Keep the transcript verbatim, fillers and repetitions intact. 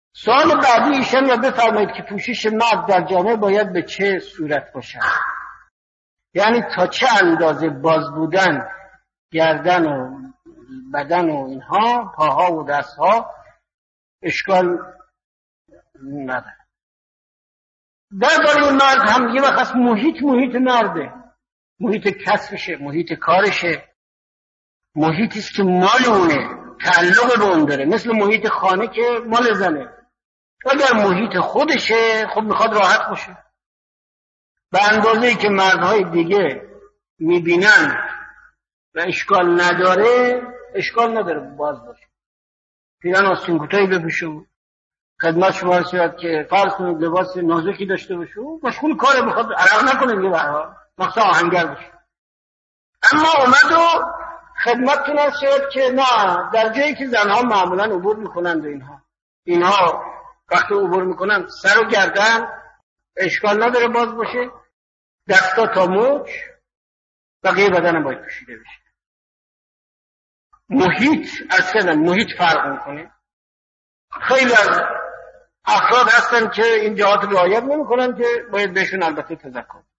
سوال بعدی ایشان را بفرمایید که پوشش مرد در جامعه باید به چه صورت باشد؟ یعنی تا چه اندازه باز بودن گردن و بدن و اینها، پاها و دستها اشکال نداره. درباره مرد هم یه وقت محیط محیط مرده، محیط کسبشه، محیط کارشه، محیطی است که مال اونه، تعلق به اون داره، مثل محیط خانه که مال زنه. اگر محیط خودشه خب میخواد راحت باشه. به اندازه‌ای که مردهای دیگه میبینن و اشکال نداره، اشکال نداره باز باشه. پیرن آستین کوتاهی بپوشه، خدمت شما رسید که فرض کنید لباس نازکی داشته باشه، مشغول کاره، بخواد عرق نکنه دیگه، به هر حال مخصوصا آهنگر باشه. اما اومد و خدمتتون رسید که نه، در جایی که زنها معمولا عبور میکنند و اینها اینها وقتی عبور میکنن سر و گردن اشکال نداره باز باشه، دستا تا مچ، بقیه بدن باید پوشیده بشه. محیط اصلا محیط فرق میکنه. خیلی از افراد هستن که این جهات رعایت نمیکنن که باید بهشون البته تذکر